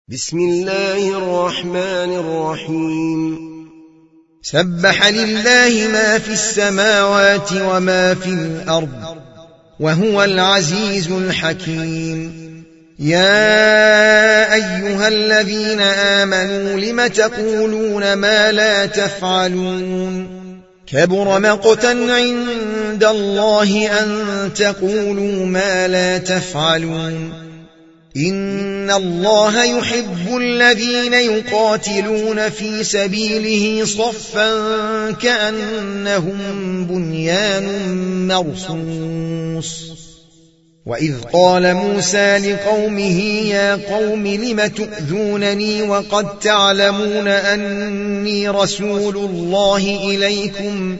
بسم الله الرحمن الرحيم سبح لله ما في السماوات وما في الأرض وهو العزيز الحكيم يا أيها الذين آمنوا لم تقولون ما لا تفعلون كبر مقتا عند الله أن تقولوا ما لا تفعلون إن الله يحب الذين يقاتلون في سبيله صفا كأنهم بنيان مرصوص وإذ قال موسى لقومه يا قوم لم تؤذونني وقد تعلمون أني رسول الله إليكم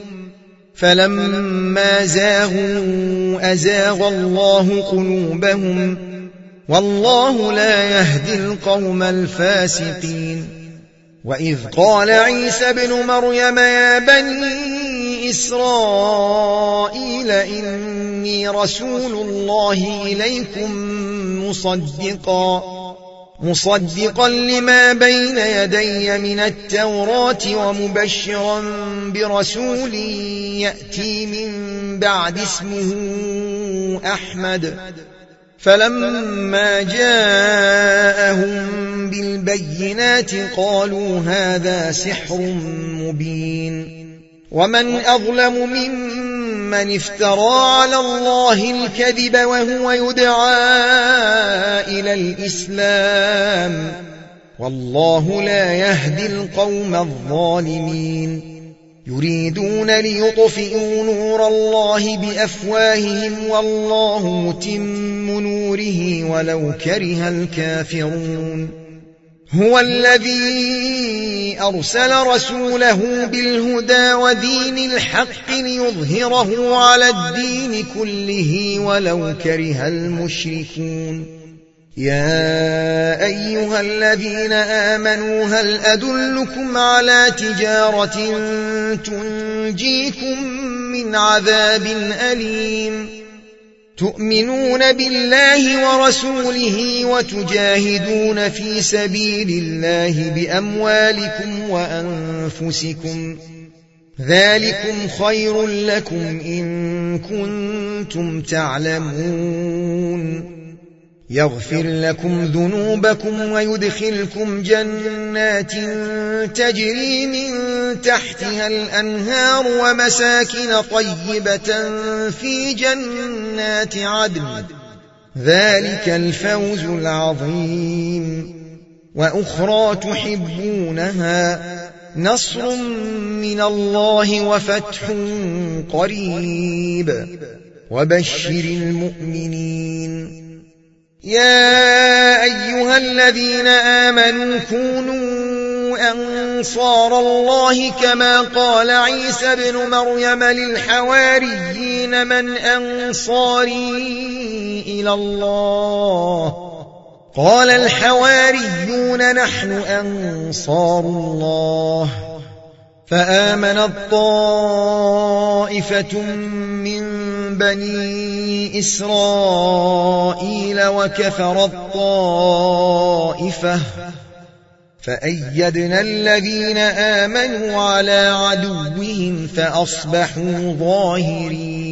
فلما زاغوا أزاغ الله قلوبهم والله لا يهدي القوم الفاسقين وإذ قال عيسى ابن مريم يا بني إسرائيل إني رسول الله إليكم مصدقا لما بين يدي من التوراة ومبشرا برسول يأتي من بعد اسمه أحمد فلما جاءهم بالبينات قالوا هذا سحر مبين ومن أظلم ممن افترى على الله الكذب وهو يدعى إلى الإسلام والله لا يهدي القوم الظالمين يريدون ليطفئوا نور الله بأفواههم والله متم نوره ولو كره الكافرون هو الذي أرسل رسوله بالهدى ودين الحق ليظهره على الدين كله ولو كره المشركون يا أيها الذين آمنوا هل أدلكم على تجارة تنجيكم من عذاب أليم تؤمنون بالله ورسوله وتجاهدون في سبيل الله بأموالكم وأنفسكم ذلكم خير لكم إن كنتم تعلمون يغفر لكم ذنوبكم ويدخلكم جنات تجري من تحتها الأنهار ومساكن طيبة في جنات عدن ذلك الفوز العظيم وأخرى تحبونها نصر من الله وفتح قريب وبشر المؤمنين يا أيها الذين آمنوا كونوا أنصار الله كما قال عيسى ابن مريم للحواريين من أنصاري إلى الله قال الحواريون نحن أنصار الله فآمنت طائفة من بني إسرائيل وكفرت طائفة فأيدنا الذين آمنوا على عدوهم فأصبحوا ظاهرين